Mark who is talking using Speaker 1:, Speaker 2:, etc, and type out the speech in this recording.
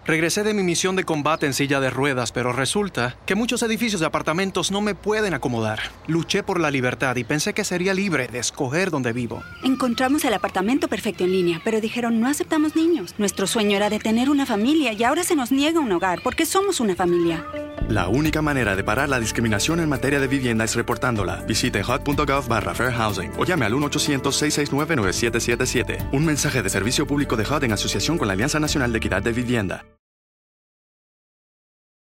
Speaker 1: Regresé de mi misión de combate en silla de ruedas, pero resulta que muchos edificios de apartamentos no me pueden acomodar. Luché por la libertad y pensé que sería libre de escoger dónde vivo.
Speaker 2: Encontramos el apartamento perfecto en línea, pero dijeron no aceptamos niños. Nuestro sueño era de tener una familia y ahora se nos niega un hogar porque somos una familia.
Speaker 3: La única manera de parar la discriminación en materia de vivienda es reportándola. Visite HUD.gov/Fair Housing o llame al 1-800-669-9777. Un mensaje de servicio público de HUD en asociación con la Alianza Nacional de Equidad de Vivienda.